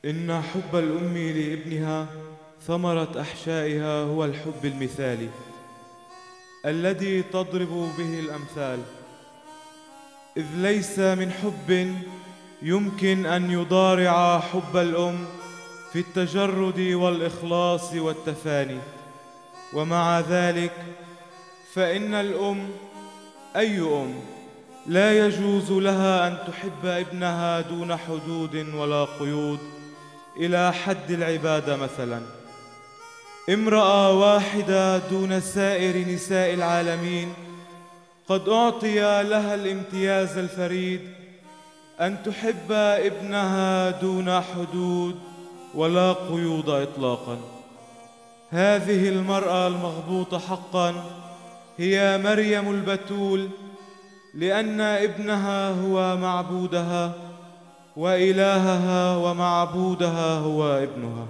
إن حب الأم لابنها ثمرة أحشائها هو الحب المثالي الذي تضرب به الأمثال، إذ ليس من حب يمكن أن يضارع حب الأم في التجرد والإخلاص والتفاني. ومع ذلك فإن الأم، أي أم، لا يجوز لها أن تحب ابنها دون حدود ولا قيود، إلى حد العبادة مثلا. امرأة واحدة دون سائر نساء العالمين قد أعطي لها الامتياز الفريد أن تحب ابنها دون حدود ولا قيود إطلاقا. هذه المرأة المغبوطة حقا هي مريم البتول، لأن ابنها هو معبودها وإلهها ومعبودها هو ابنها.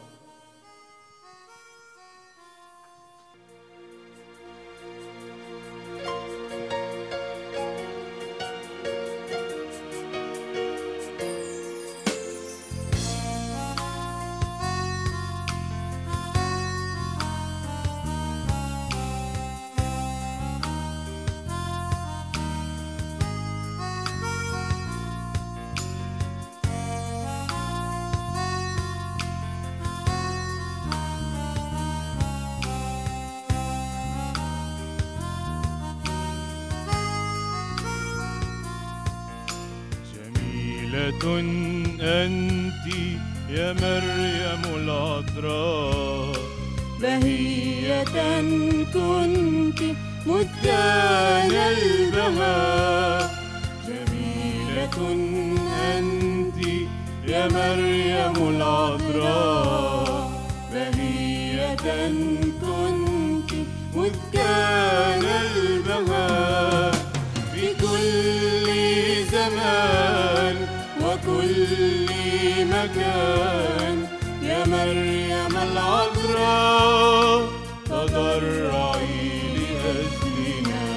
أنت يا مريم العذراء، بهية كنت مذ كان البهاء. جميلة أنت يا مريم العذراء، بهية كنت مذ كان البهاء. في كل زمان وكل مكان يا مريم العذراء، تضرعي لأجلنا.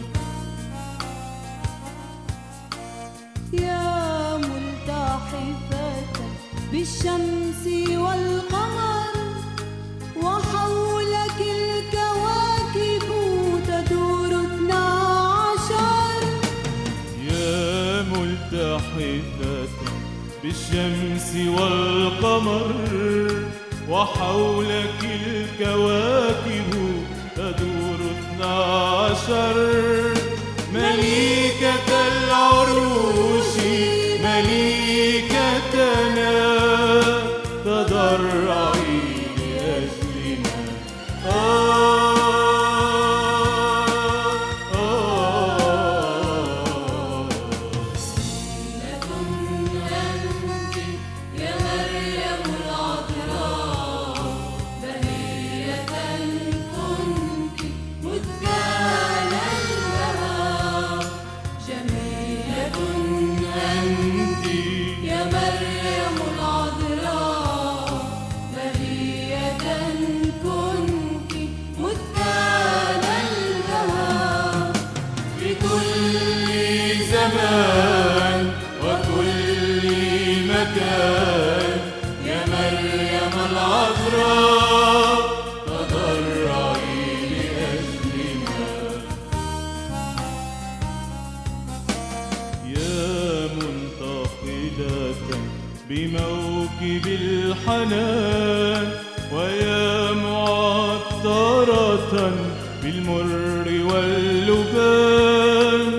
يا ملتحفة بالشمس والقمر، وحولك الكواكب تدور 12. يا ملتحفة بالشمس والقمر، وحولك الكواكب تدور 12. مليكة العروش مليكتنا، تضرعي لأجلنا. وكل مكان يا مريم العذراء، تضرعي لأجلنا. يا منتقلة بموكب الحنان، ويا معطرة بالمر واللبان.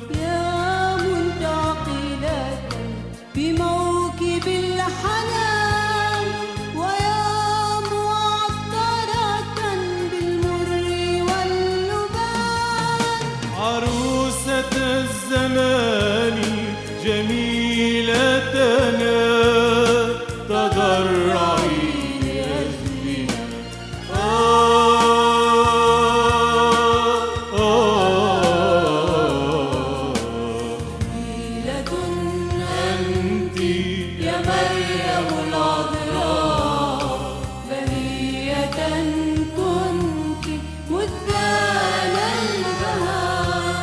بموكب الحنان، ويا معطرة بالمر واللبان. عروسة الزمان جميلتنا، تضرعي لأجلنا. يا مريم العذراء، بهية كنت مذ كان البهاء.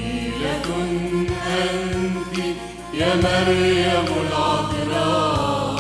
جميلة أنت يا مريم العذراء،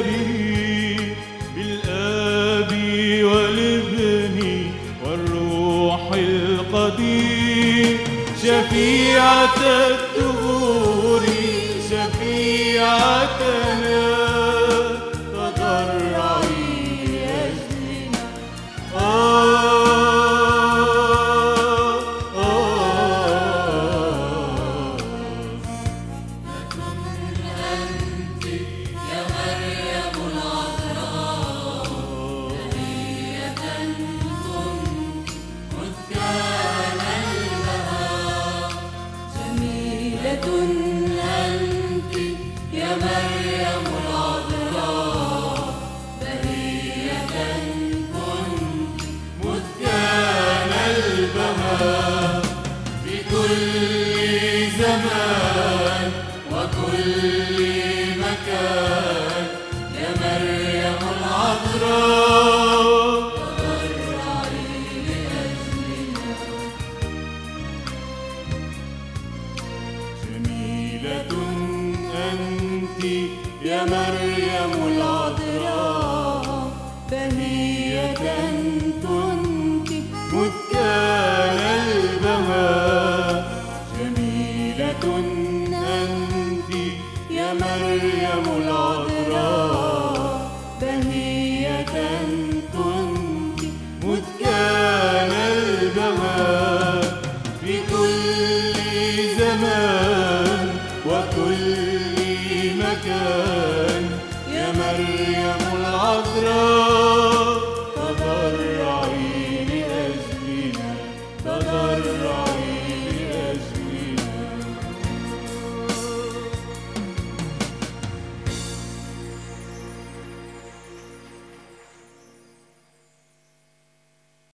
به بالآب والابن والروح القدير، شفيعة الدهور شفيعتنا تضرعي لأجلنا. أنت يا مريم العذراء، بهية كنت مذ كان البهاء، في كل زمان وكل مكان يا مريم العذراء تضرعي لأجلنا. جميلة أنت يا مريم العذراء، بهية كنت مذ كان البهاء، جميلة أنت يا مريم العذراء